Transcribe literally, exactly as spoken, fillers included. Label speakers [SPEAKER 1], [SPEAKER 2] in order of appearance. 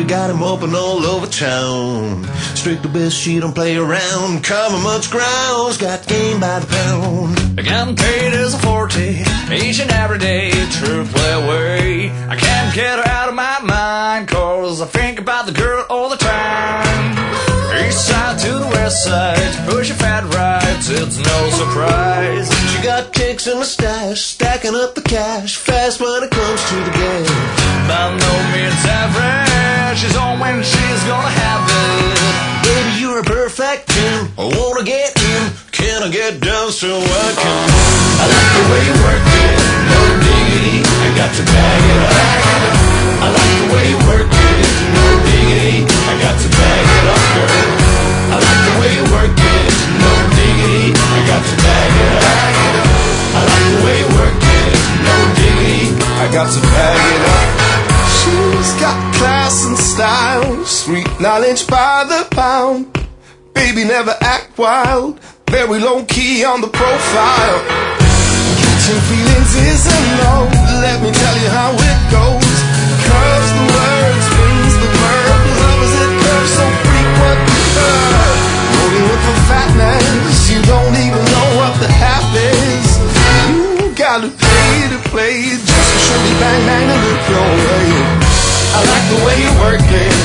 [SPEAKER 1] got him open all over town. Strictly best, she don't play around. Cover much ground's got game by the pound.
[SPEAKER 2] Getting paid is a forte, each and every day, true play away. I can't get her out of my mind, cause I think about the girl all the time. East side to the west side, push a fat rides, it's no surprise.
[SPEAKER 1] She got kicks in the stash, stacking up the cash, fast when it comes to the game.
[SPEAKER 2] By no means average, she's on when she's gonna have it.
[SPEAKER 1] Baby, you're a perfect ten, I wanna get in. Can I get down so I can move?
[SPEAKER 3] I like the way you work it, no diggity, I got to bag it up. I like the way you work it, no diggity, I got to bag it up, girl. I like the way you work it, no diggity, I got to bag it up. I like the way you work it, no diggity, I got to bag it up.
[SPEAKER 4] She's got class and style, sweet knowledge by the pound. Baby, never act wild, very low key on the profile. Catching feelings is a no, let me tell you how it goes. Curves the word, spins the verb, love is it curves so frequent. Uh, rolling with the fatness, you don't even know what the half is. You gotta pay to play, just to show me bang bang to look your way.
[SPEAKER 3] I like the way you work it,